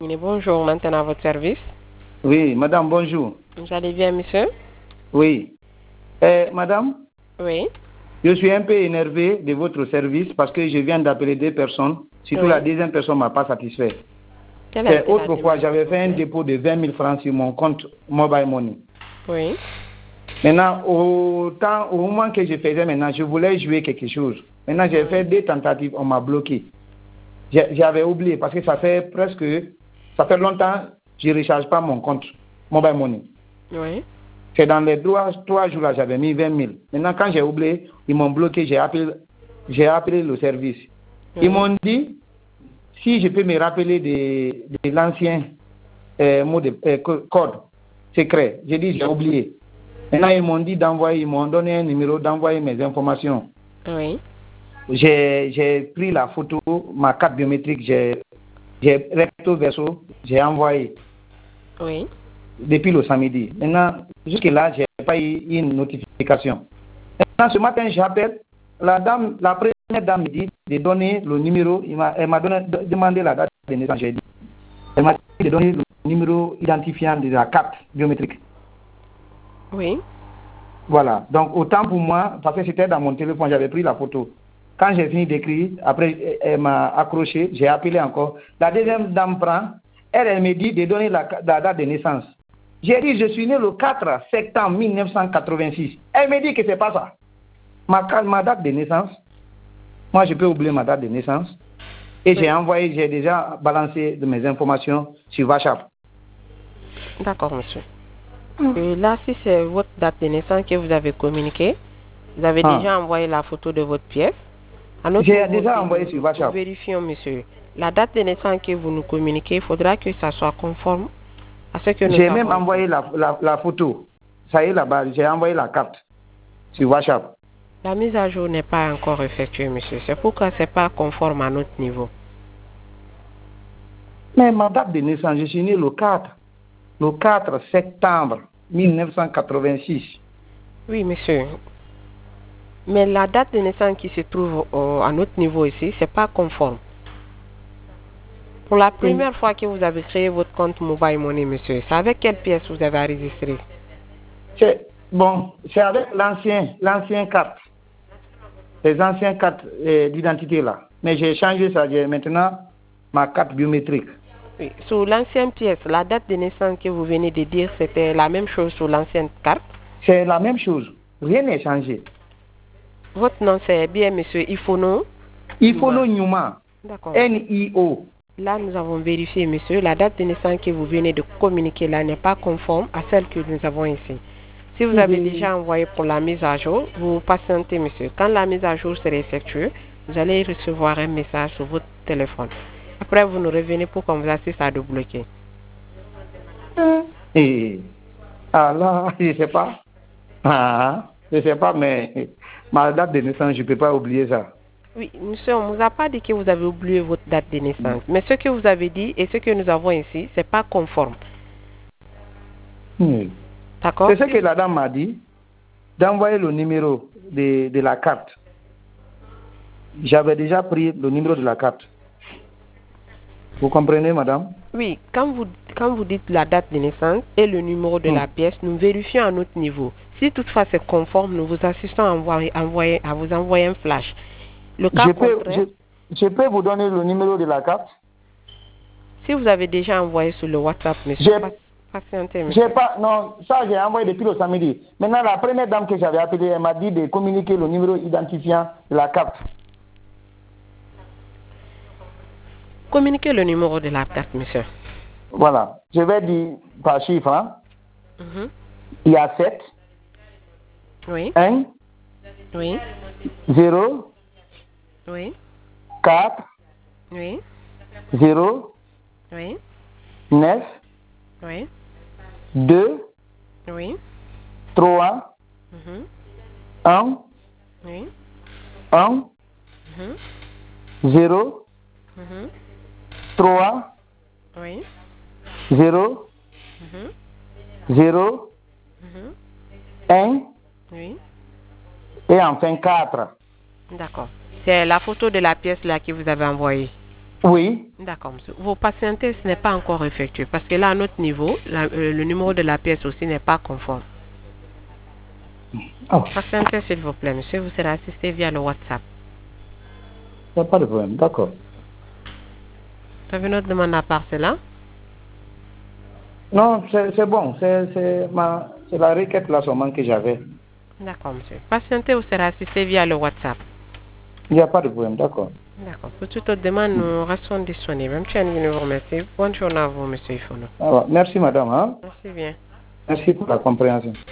Bonjour, maintenant à votre service. Oui, madame, bonjour. Vous allez bien, monsieur? Oui. Madame, Oui. je suis un peu énervé de votre service parce que je viens d'appeler 2 personnes. Surtout la deuxième personne ne m'a pas satisfait. Autrefois, j'avais fait un dépôt de 20 000 francs sur mon compte Mobile Money. Oui. Maintenant, au moment que je faisais maintenant, je voulais jouer quelque chose. Maintenant, j'ai fait 2 tentatives, on m'a bloqué. J'avais oublié parce que ça fait longtemps que je ne recharge pas mon compte Mobile Money. Oui. C'est dans les 3 jours là, j'avais mis 20 000. Maintenant, quand j'ai oublié, ils m'ont bloqué, j'ai appelé le service. Ils m'ont dit, si je peux me rappeler de l'ancien code secret. J'ai dit, j'ai oublié. Maintenant, ils m'ont donné un numéro d'envoyer mes informations. Oui. J'ai pris la photo, ma carte biométrique, j'ai recto verso, j'ai envoyé. Oui. Depuis le samedi. Maintenant, jusque-là, je n'ai pas eu une notification. Maintenant, ce matin, j'appelle la première dame me dit de donner le numéro. Elle m'a demandé la date de naissance. J'ai dit. Elle m'a dit de donner le numéro identifiant de la carte biométrique. Oui. Voilà. Donc, autant pour moi, parce que c'était dans mon téléphone, j'avais pris la photo. Quand j'ai fini d'écrire, après, elle m'a accroché, j'ai appelé encore. La deuxième dame prend, elle me dit de donner la date de naissance. J'ai dit, je suis né le 4 septembre 1986. Elle me dit que ce n'est pas ça. Ma date de naissance, moi je peux oublier ma date de naissance. Et j'ai déjà balancé de mes informations sur WhatsApp. D'accord, monsieur. Et là, si c'est votre date de naissance que vous avez communiquée, vous avez déjà envoyé la photo de votre pièce. J'ai déjà envoyé sur WhatsApp. Vérifions, monsieur. La date de naissance que vous nous communiquez, il faudra que ça soit conforme à ce que nous avons. J'ai même envoyé la photo. Ça y est là-bas, j'ai envoyé la carte sur WhatsApp. La mise à jour n'est pas encore effectuée, monsieur. C'est pourquoi ce n'est pas conforme à notre niveau. Mais ma date de naissance, je suis né le 4 septembre 1986. Oui, monsieur. Mais la date de naissance qui se trouve à notre niveau ici, ce n'est pas conforme. Pour la première fois que vous avez créé votre compte Mobile Money, monsieur, c'est avec quelle pièce vous avez enregistré? C'est avec l'ancien carte. Les anciennes cartes d'identité là. Mais j'ai changé ça, j'ai maintenant ma carte biométrique. Oui. Sur l'ancienne pièce, la date de naissance que vous venez de dire, c'était la même chose sur l'ancienne carte? C'est la même chose. Rien n'est changé. Votre nom, c'est bien monsieur Ifono? Ifono Nyouma. D'accord. N-I-O. Là, nous avons vérifié, monsieur. La date de naissance que vous venez de communiquer là n'est pas conforme à celle que nous avons ici. Si vous avez déjà envoyé pour la mise à jour, vous patientez, monsieur. Quand la mise à jour sera effectuée, vous allez recevoir un message sur votre téléphone. Après, vous nous revenez pour qu'on vous assiste à débloquer. Ah là, je ne sais pas. Je ne sais pas, mais ma date de naissance, je ne peux pas oublier ça. Oui, monsieur, on ne vous a pas dit que vous avez oublié votre date de naissance. Mais ce que vous avez dit et ce que nous avons ici, ce n'est pas conforme. D'accord? C'est ce que la dame m'a dit, d'envoyer le numéro de la carte. J'avais déjà pris le numéro de la carte. Vous comprenez, madame? Oui, quand vous dites la date de naissance et le numéro de la pièce, nous vérifions à notre niveau. Si toutefois c'est conforme, nous vous assistons à vous envoyer un flash. Le cas je peux vous donner le numéro de la carte? Si vous avez déjà envoyé sur le WhatsApp, monsieur, patientez, monsieur. Non, ça j'ai envoyé depuis le samedi. Maintenant, la première dame que j'avais appelée, elle m'a dit de communiquer le numéro identifiant de la carte. Communiquez le numéro de la carte, monsieur. Voilà. Je vais dire par chiffre. Hein. Il y a 7. Oui. 1. Oui. 0. Oui. 4. Oui. 0. Oui. 9. Oui. 2. Oui. 3. 1. Oui. 1. 0. 3. Oui. 0. 0. 1. Oui. Et enfin 4. D'accord. C'est la photo de la pièce là que vous avez envoyée. Oui. D'accord, monsieur. Vos patientés, ce n'est pas encore effectué parce que là, à notre niveau, le numéro de la pièce aussi n'est pas conforme. Oh, Patientez, s'il vous plaît, monsieur. Vous serez assisté via le WhatsApp. il n'y a pas de problème, d'accord. Vous avez une autre demande à part cela? Non, c'est bon. C'est la requête là seulement que j'avais. D'accord, monsieur. Patientez, vous serez assisté via le WhatsApp. Il n'y a pas de problème, d'accord. D'accord. Pour toute autre demande, nous restons disponibles. Même si vous remercie. Bonne journée à vous, monsieur Ifono. Merci, madame. Hein? Merci bien. Merci pour la compréhension.